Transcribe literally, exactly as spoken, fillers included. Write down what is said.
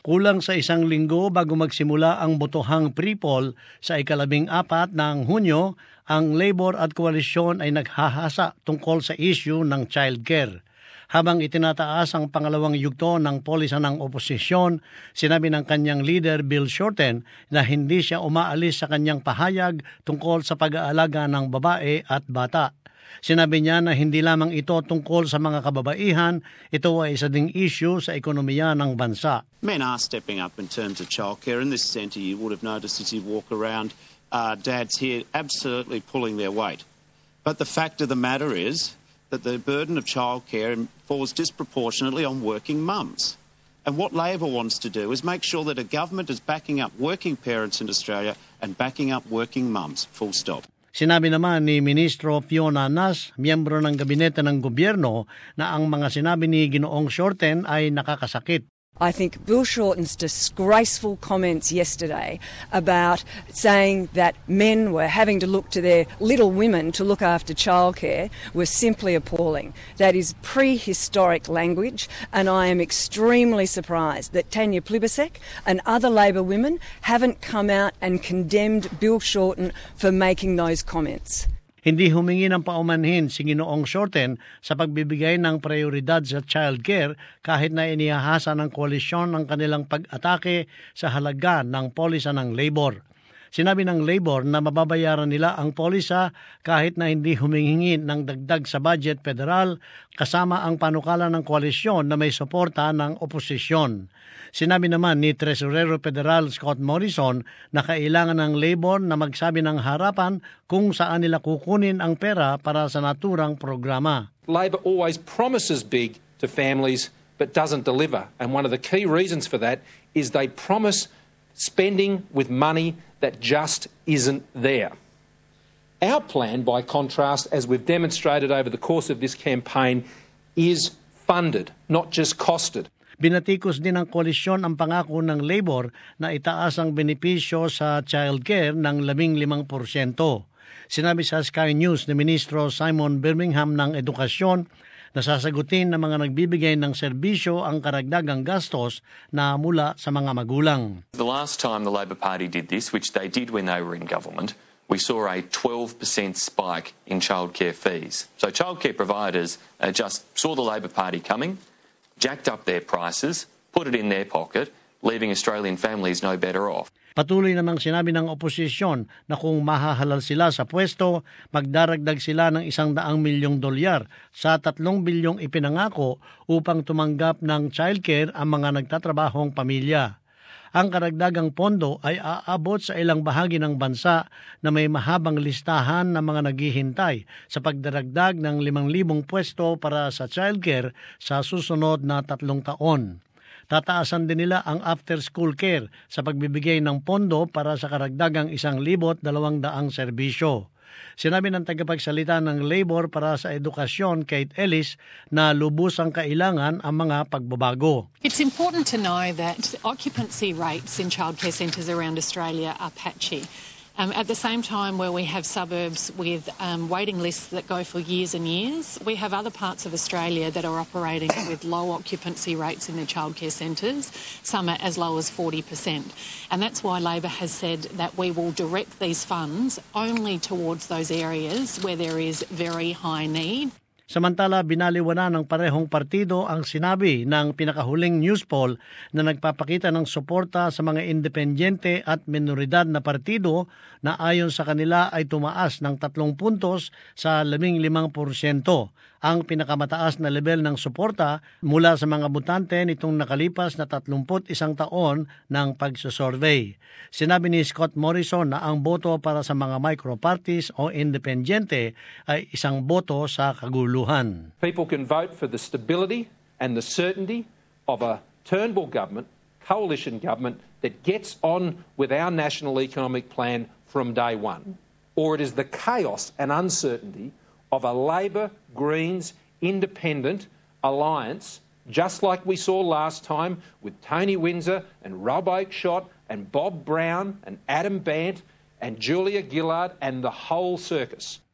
Kulang sa isang linggo bago magsimula ang botohang pre-poll sa ikalabing apat ng Hunyo, ang Labor at Koalisyon ay naghahasa tungkol sa issue ng childcare. Habang itinataas ang pangalawang yugto ng polisa ng oposisyon, sinabi ng kanyang leader Bill Shorten na hindi siya umaalis sa kanyang pahayag tungkol sa pag-aalaga ng babae at bata. Sinabi niya na hindi lamang ito tungkol sa mga kababaihan, ito ay isa ding issue sa ekonomiya ng bansa. Men are stepping up in terms of childcare. In this centre, you would have noticed as you walk around, uh, dads here absolutely pulling their weight. But the fact of the matter is that the burden of childcare falls disproportionately on working mums. And what Labor wants to do is make sure that a government is backing up working parents in Australia and backing up working mums, full stop. Sinabi naman ni Ministro Fiona Nass, miyembro ng gabinete ng gobyerno, na ang mga sinabi ni Ginoong Shorten ay nakakasakit. I think Bill Shorten's disgraceful comments yesterday about saying that men were having to look to their little women to look after childcare were simply appalling. That is prehistoric language, and I am extremely surprised that Tanya Plibersek and other Labor women haven't come out and condemned Bill Shorten for making those comments. Hindi humingi ng paumanhin si Ginoong Shorten sa pagbibigay ng prioridad sa childcare kahit na inihahasa ng koalisyon ang kanilang pag-atake sa halaga ng polisa ng Labor. Sinabi ng Labor na mababayaran nila ang polisa kahit na hindi humingi ng dagdag sa budget federal kasama ang panukala ng koalisyon na may suporta ng oposisyon. Sinabi naman ni Tresurero Federal Scott Morrison na kailangan ng Labor na magsabi ng harapan kung saan nila kukunin ang pera para sa naturang programa. Labor always promises big to families but doesn't deliver. And one of the key reasons for that is they promise spending with money that just isn't there. Our plan, by contrast, as we've demonstrated over the course of this campaign, is funded, not just costed. Binatikos din ng koalisyon ang pangako ng Labor na itaas ang benepisyo sa childcare ng labing limang porsyento. Sinabi sa Sky News ni Ministro Simon Birmingham ng Edukasyon na sasagutin ng mga nagbibigay ng serbisyo ang karagdagang gastos na mula sa mga magulang. The last time the Labor Party did this, which they did when they were in government, we saw a twelve percent spike in childcare fees. So childcare providers uh, just saw the Labor Party coming, jacked up their prices, put it in their pocket, leaving Australian families no better off. Patuloy namang sinabi ng oposisyon na kung mahahalal sila sa pwesto, magdaragdag sila ng isang daang milyong dolyar sa tatlong bilyong ipinangako upang tumanggap ng childcare ang mga nagtatrabahong pamilya. Ang karagdagang pondo ay aabot sa ilang bahagi ng bansa na may mahabang listahan ng mga naghihintay sa pagdaragdag ng limang libong pwesto para sa childcare sa susunod na tatlong taon. Tataasan din nila ang after-school care sa pagbibigay ng pondo para sa karagdagang isang libot dalawang daang serbisyo. Sinabi ng tagapagsalita ng Labor para sa Edukasyon, Kate Ellis, na lubos ang kailangan ang mga pagbabago. It's important to know that occupancy rates in childcare centres around Australia are patchy. Um, at the same time, where we have suburbs with um, waiting lists that go for years and years, we have other parts of Australia that are operating with low occupancy rates in their childcare centres, some are as low as forty percent. And that's why Labor has said that we will direct these funds only towards those areas where there is very high need. Samantala, binaliwala ng parehong partido ang sinabi ng pinakahuling news poll na nagpapakita ng suporta sa mga independyente at minoridad na partido na ayon sa kanila ay tumaas ng tatlong puntos sa labing limang porsyento. Ang pinakamataas na level ng suporta mula sa mga botante nitong nakalipas na tatlumput isang taon ng pagsusurvey. Sinabi ni Scott Morrison na ang boto para sa mga micro-parties o independyente ay isang boto sa kaguluhan. People can vote for the stability and the certainty of a Turnbull government, coalition government that gets on with our national economic plan from day one. Or it is the chaos and uncertainty of a Labor, Greens, Independent alliance, just like we saw last time with Tony Windsor and Rob Oakeshott and Bob Brown and Adam Bant and Julia Gillard and the whole circus.